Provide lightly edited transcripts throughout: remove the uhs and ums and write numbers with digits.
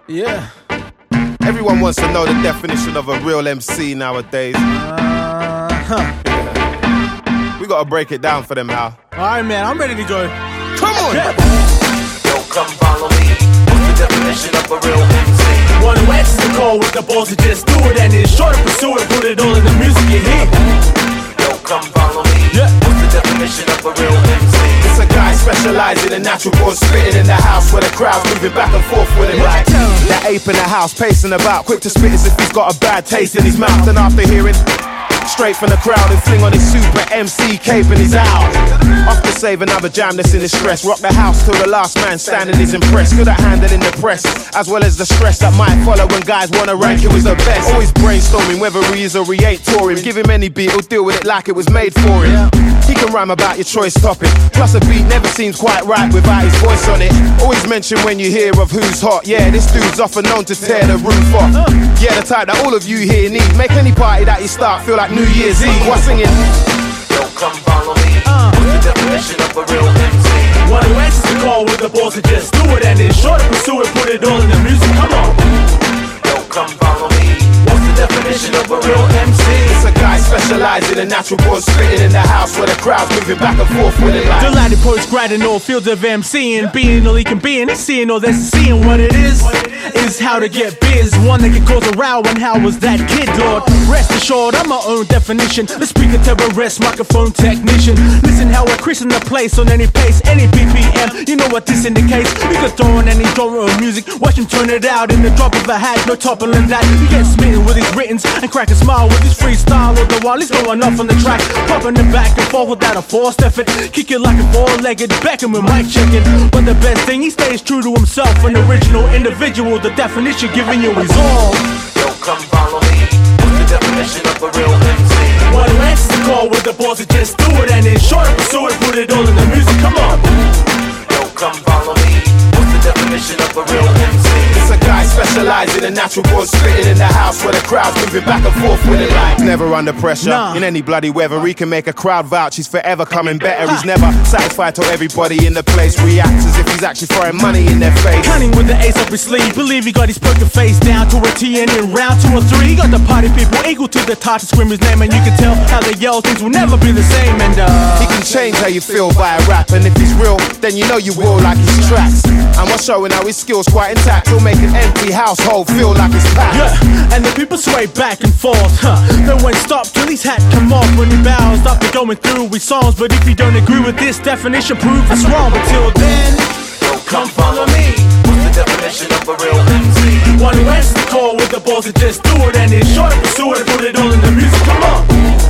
Yeah. Everyone wants to know the definition of a real MC nowadays. We gotta break it down for them, Hal. Alright, man, I'm ready to go. Come on! Yeah. Yo, come follow me. What's the definition of a real MC? One who answers the call with the balls to just do it, and is sure to pursue it, put it all in the music you hear. Yo, come follow me. Yeah. What's the definition of a real MC? It's a guy specializing in natural born spitting in the house where the crowd's moving back and forth with him like that ape in the house pacing about, quick to spit as if he's got a bad taste in his mouth. And after hearing straight from the crowd and fling on his super MC cape and he's out. Off to save another jam that's in his stress. Rock the house till the last man standing is impressed. Good at handling the press, as well as the stress that might follow when guys wanna rank who is the best. Always brainstorming whether he is or he ain't touring. Give him any beat, he'll deal with it like it was made for him. He can rhyme about your choice topic. Plus a beat never seems quite right without his voice on it. Always mention when you hear of who's hot. Yeah, this dude's often known to tear the roof off. Yeah, the type that all of you here need. Make any party that you start feel like New Year's Eve. What's singing? Yo, come follow me. What's the definition of a real MC? One who answers the call with the balls to just do it, and is sure to pursue it, put it all in the music. Come on. Yo, come follow me. What's the definition of a real MC? It's a guy specializing in natural born spitting in the house where the crowd's moving back and forth with it like Delighted post-grad in all fields of MCing. Being all he can be and seeing all that's seeing. What it is how to get biz. One that can cause a row, and how was that kid, Lord? Rest assured, I'm my own definition. The speaker terrorist, microphone technician. Listen how we're creasing the place on any pace, any BPM. You know what this indicates. You can throw on any genre of music, watch him turn it out in the drop of a hat. No toppling that. You get smitten with his writtens and crack a smile with his freestyle. All the while he's going off on the track, popping it back and forth without a forced effort. Kick it like a four-legged Beckham with mic checking. But the best thing, he stays true to himself, an original individual. The definition giving you is all. Yo, come follow me. What's the definition of a real MC? One who answers the call with the balls to just do it, and is sure to pursue it, put it all in the music. Come on. Yo, come follow me. What's the definition of a real MC? it's a guy specializing in natural born spitting in the house where the crowd's moving back and forth with it like never under pressure. In any bloody weather, he can make a crowd vouch. He's forever coming better. He's never satisfied till everybody in the place reacts as if he's actually throwing money in their face. Cunning with the ace up his sleeve. Believe he got his poker face down to a T, and in round 2 or 3 he got the party people equal to the touch to scream his name, and you can tell how they yell. Things will never be the same, and he can change how you feel via rap, and if he's real, then you know you will like his tracks. And we're showing how his skills quite intact. He'll make an empty household feel like it's packed. Yeah, and the people sway back and forth. No one stop till his hat come off when he bows after going through his songs. But if you don't agree with this definition, prove it's wrong. But till then, come follow me. What's the definition of a real MC? One who answers the call with the balls to just do it, and is sure to pursue it and put it all in the music. Come on.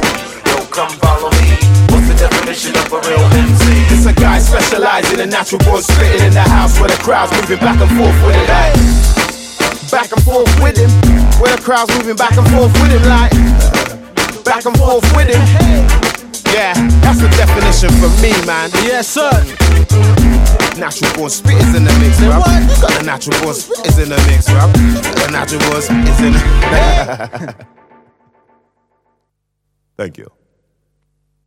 Yo, come follow me. What's the definition of a real MC? It's a guy specializing in natural born spitting in the house where the crowd's moving back and forth with it like back and forth with him, where the crowd's moving back and forth with him like back and forth with him. Yeah, that's the definition for me, man. Yes, sir. Natural born spitters in the mix, bro. You got the natural born spitters in the mix, bro. The natural born spitters in the Thank you.